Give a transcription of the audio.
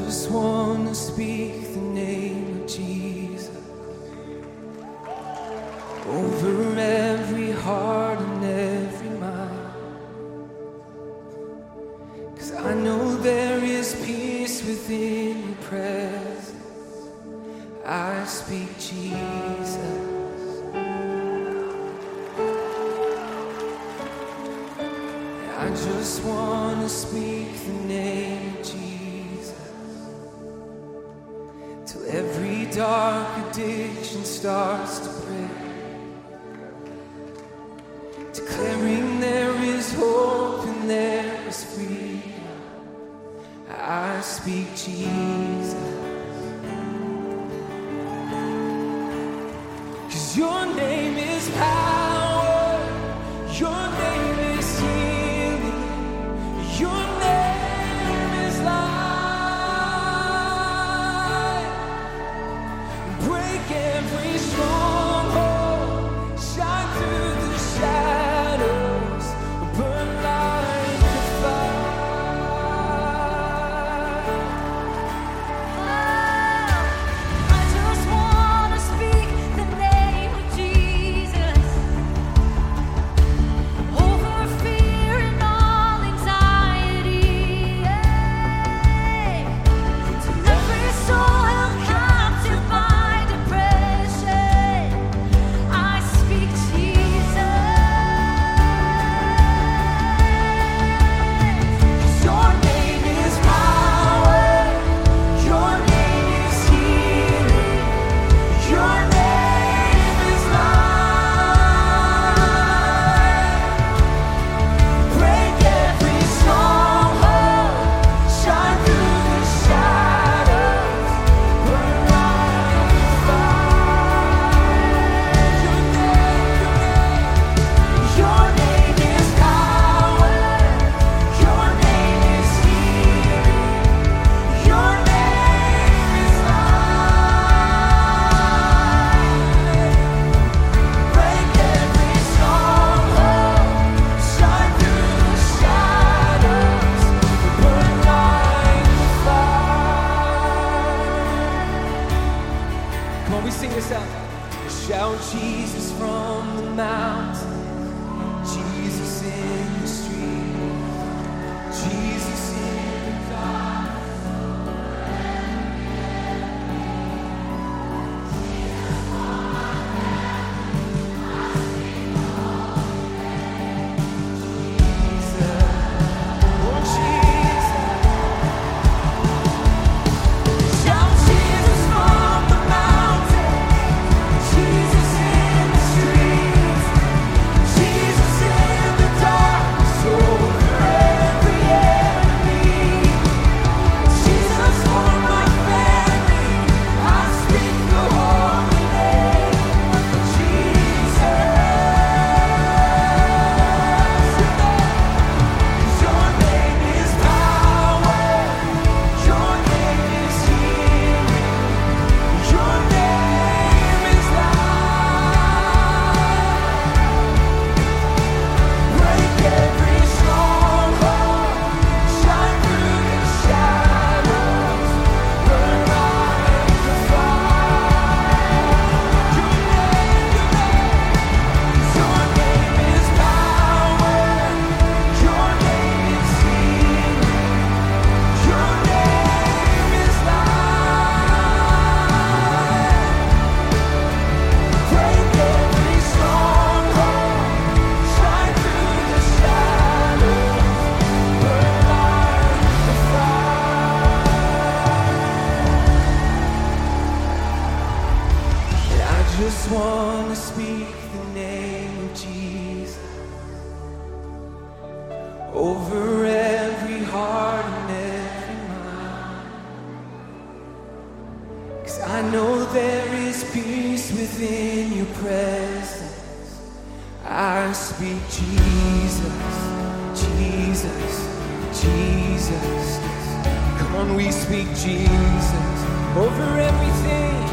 just want to speak the name of Jesus over every heart and every mind. 'Cause I know there is peace within your presence. I speak Jesus. I just want to speak the name of Jesus till every dark addiction starts to break, declaring there is hope and there is freedom. I speak Jesus, 'cause your name is power, your name is healing, your name is life. Break every stronghold, shine through the shadows, burn like a fire. I just want to speak the name of Jesus over fear and all anxiety. To every soul held captive by depression, I speak Jesus. 'Cause your name is power, your name is healing, your name is life. Break every stronghold, shine through the shadows, burn like a fire. Your name is power, your name is healing, your name is life. Break every stronghold, shine through the shadows, burn like a fire. Come on, we sing this out. Shout Jesus from the mountain, Jesus in the street, Jesus in the dark. Oh, Jesus. Shout Jesus from the mountain, Jesus in the streets, Jesus in the darkness over every enemy. Jesus for my family, I speak the holy name of Jesus. Your name is power, your name is healing, your name is life. Break every stronghold, shine through the shadows, burn like a fire. Your name is power, your name is healing, your name is life. Break every stronghold, shine through the shadows, burn like a fire. And I just want to speak the name of Jesus over every heart and every mind. 'Cause I know there is peace within your presence. I speak Jesus, Jesus, Jesus. Come on, we speak Jesus over everything.